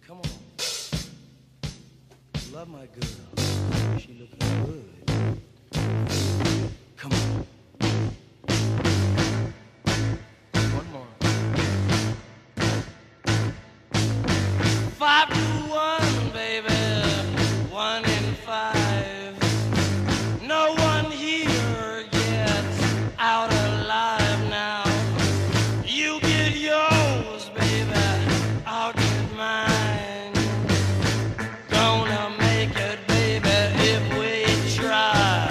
Come on. Love my girl. She looking good. Come on. One more. 5 to 1, baby. 1 in 5. No one here gets out alive now. You get yours, baby. I'll get mine. Gonna make it, baby, if we try.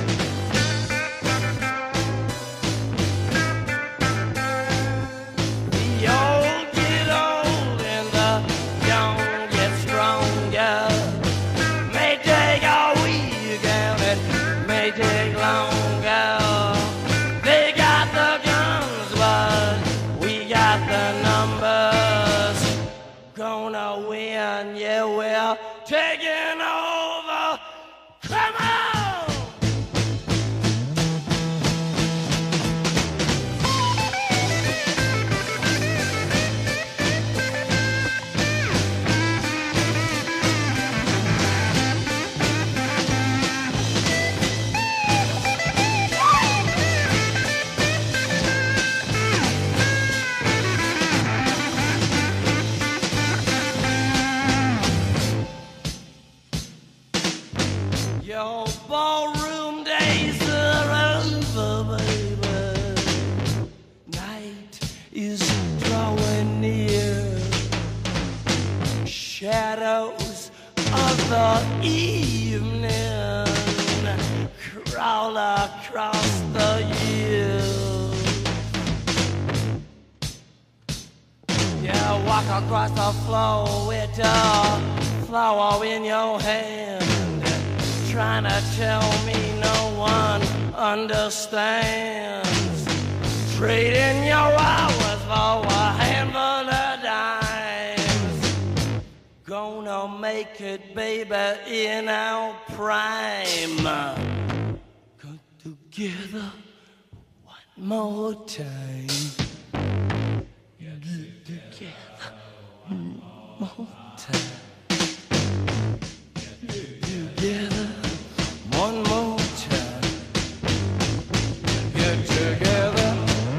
The old get old and the young get stronger. May take a week and it may take longer. They got the guns, but we got the numbers. Gonna win, yeah, we're taking over. Come on! Your ballroom days are over, baby. Night is drawing near. Shadows of the evening crawl across the years. Yeah, walk across the floor with a flower in your hand. Trying to tell me no one understands. Trading your hours for a handful of dimes. Gonna make it, baby, in our prime. Come together one more time. Get together one more time. Together one more time. Get together.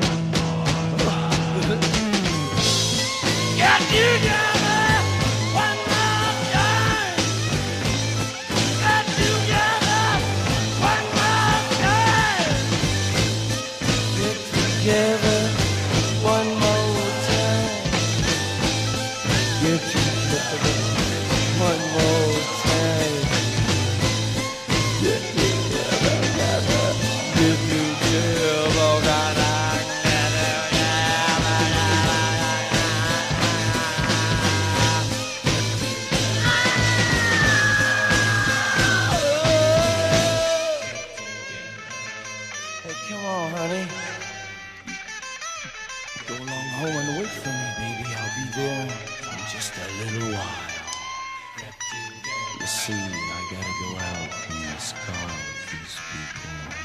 Get together one more time. Get together one more time. Get together one more time. Get together one more time. Hey, come on, honey. Go along home and wait for me, baby. I'll be there in just a little while. You see, I gotta go out in this car with these people.